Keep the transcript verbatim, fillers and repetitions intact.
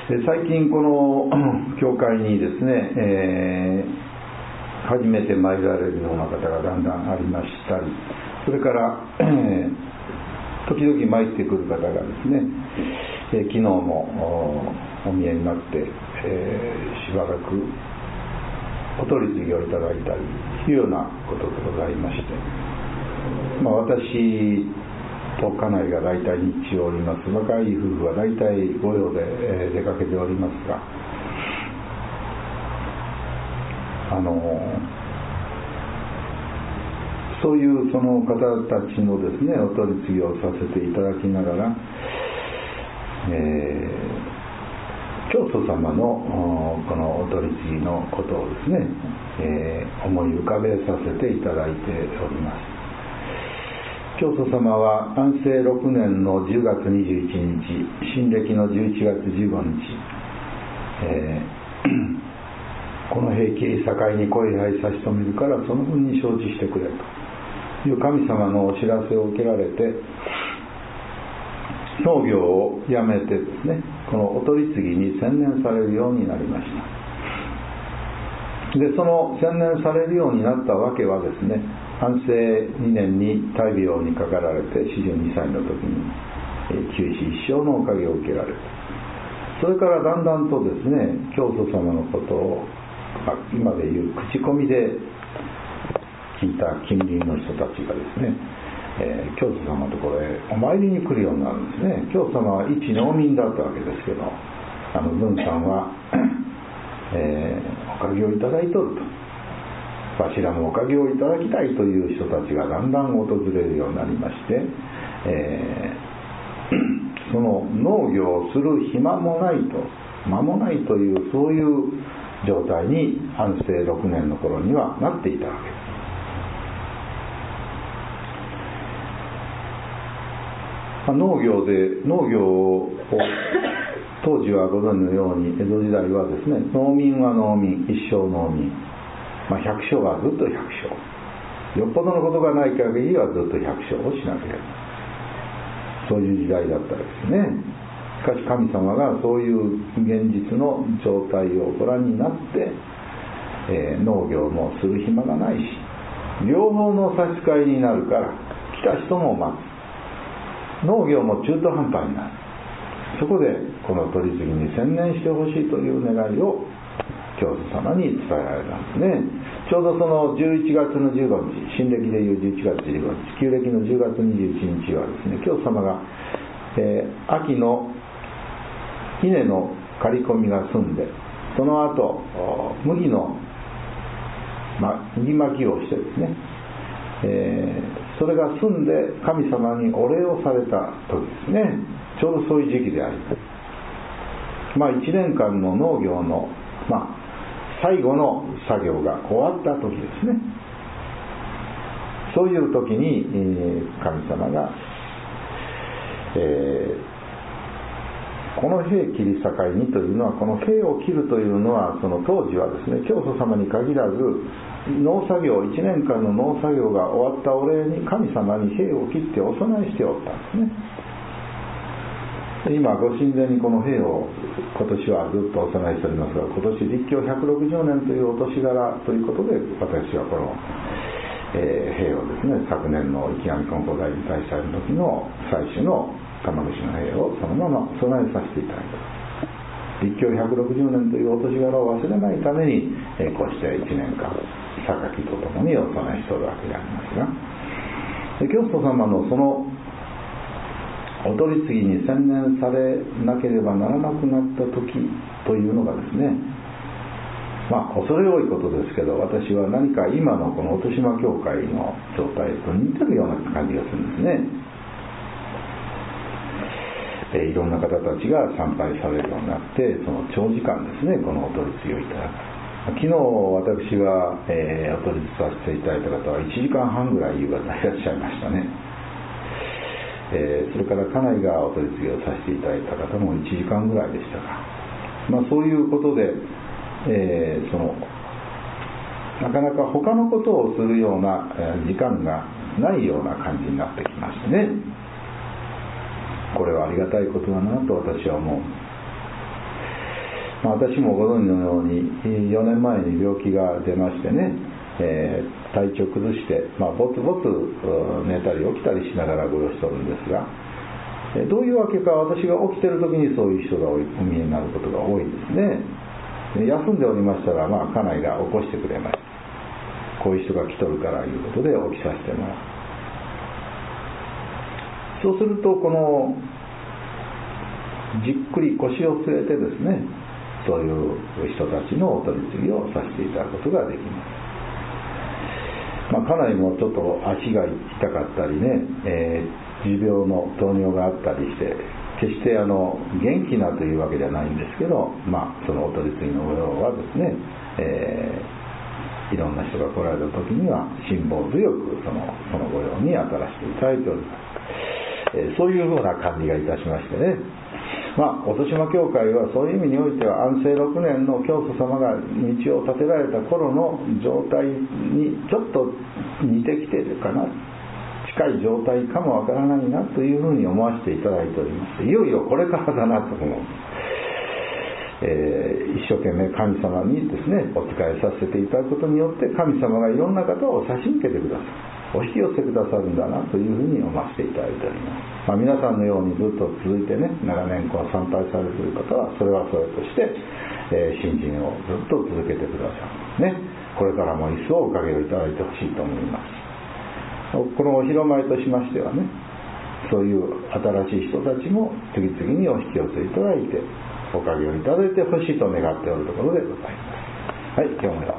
で最近この教会にですね、えー、初めて参られるような方がだんだんありましたり、それから、えー、時々参ってくる方がですね、えー、昨日も お, お見えになって、えー、しばらくお取り次ぎをいただいたりというようなことでございまして、まあ、私と家内が大体日中おります。若い夫婦は大体御用で、えー、出かけておりますが、あのそういうその方たちのですねお取り次ぎをさせていただきながら、えー、教祖様のこのお取り次ぎのことをですね、えー、思い浮かべさせていただいております。教祖様は安政ろくねんのじゅうがつにじゅういちにち、新暦のじゅういちがつじゅうごにち、えー、この兵器境にご位牌差し止めるからその分に承知してくれという神様のお知らせを受けられて、農業をやめてですね、このお取り次ぎに専念されるようになりました。でその専念されるようになったわけはですね、安政にねんに大病にかかられてよんじゅうにさいの時に九死一生のおかげを受けられた。それからだんだんとですね、教祖様のことを今でいう口コミで聞いた近隣の人たちがですね、えー、教祖様のところへお参りに来るようになるんですね。教祖様は一農民だったわけですけど、あの文さんは、えー、おかげをいただいとると、わしらもおかげをいただきたいという人たちがだんだん訪れるようになりまして、えー、その農業をする暇もないと、間もないという、そういう状態に安政ろくねんの頃にはなっていたわけです。農業で農業を当時はご存知のように江戸時代はですね、農民は農民、一生農民、まあ、百姓はずっと百姓、よっぽどのことがない限りはずっと百姓をしなければ、そういう時代だったですね。しかし神様がそういう現実の状態をご覧になって、えー、農業もする暇がないし、両方の差し支えになるから来た人も待つ、農業も中途半端になる。そこでこの取り次ぎに専念してほしいという願いを教祖様に伝えられたんですね。ちょうどそのじゅういちがつのじゅうごにち、新暦でいうじゅういちがつじゅうごにち、旧暦のじゅうがつにじゅういちにちはですね、教祖様が、えー、秋の稲の刈り込みが済んで、その後麦の、ま、麦巻きをしてですね、えー、それが済んで神様にお礼をされた時ですね。ちょうどそういう時期であります。まあいちねんかんの農業の、まあ、最後の作業が終わった時ですね。そういう時に、えー、神様が、えー、この兵切り境にというのは、この兵を切るというのは、その当時はですね、教祖様に限らず農作業、いちねんかんの農作業が終わったお礼に神様に兵を切ってお供えしておったんですね。今ご神前にこの兵を今年はずっとお供えしておりますが、今年立教ひゃくろくじゅうねんというお年柄ということで、私はこの、えー、兵をですね、昨年の池上金光大臣大祭の時の最初の玉串の兵をそのまま備えさせていただいた。立教ひゃくろくじゅうねんというお年柄を忘れないために、えー、こうしていちねんかん榊とともにお供えしておるわけでありますが、で教祖様のそのお取り次ぎに専念されなければならなくなった時というのがですね、まあ恐れ多いことですけど、私は何か今のこの音島教会の状態と似てるような感じがするんですね。えー、いろんな方たちが参拝されるようになって、その長時間ですね、このお取り次ぎをいただく。昨日私は、えー、お取り次ぎさせていただいた方はいちじかんはんぐらい夕方いらっしゃいましたね。えー、それから家内がお取り次ぎをさせていただいた方もいちじかんぐらいでしたが、まあ、そういうことで、えー、そのなかなか他のことをするような時間がないような感じになってきましてね、これはありがたいことだなと私は思う。 まあ、私もご存知のようによねんまえに病気が出ましてね、えー、体調崩して、まあ、ぼつぼつ寝たり起きたりしながらご養しておるんですが、どういうわけか私が起きてる時にそういう人がお見えになることが多いんですね。休んでおりましたら、まあ、家内が起こしてくれました。こういう人が来とるからいうことで起きさせてもらう。そうするとこのじっくり腰を据えてですね、そういう人たちのお取り次ぎをさせていただくことができます。まあ、家内もちょっと足が痛かったりね、えー、持病の糖尿があったりして、決してあの元気なというわけではないんですけど、まあ、そのお取り次ぎのご用はですね、えー、いろんな人が来られた時には辛抱強くそのそのご用に当たらせていただいております。えー、そういうふうな管理がいたしましてね、まあ、音島教会はそういう意味においては安政ろくねんの教祖様が道を建てられた頃の状態にちょっと似てきているかな、近い状態かもわからないなというふうに思わせていただいております。いよいよこれからだなと思う、えー、一生懸命神様にですねお仕えさせていただくことによって神様がいろんな方を差し向けてください、お引き寄せくださるんだなというふうに思わせていただいております。まあ、皆さんのようにずっと続いてね長年こう参拝されている方はそれはそれとして、えー、信心をずっと続けてくださるね。これからも一層おかげをいただいてほしいと思います。このお披露前としましてはね、そういう新しい人たちも次々にお引き寄せいただいておかげをいただいてほしいと願っておるところでございます。はい、今日も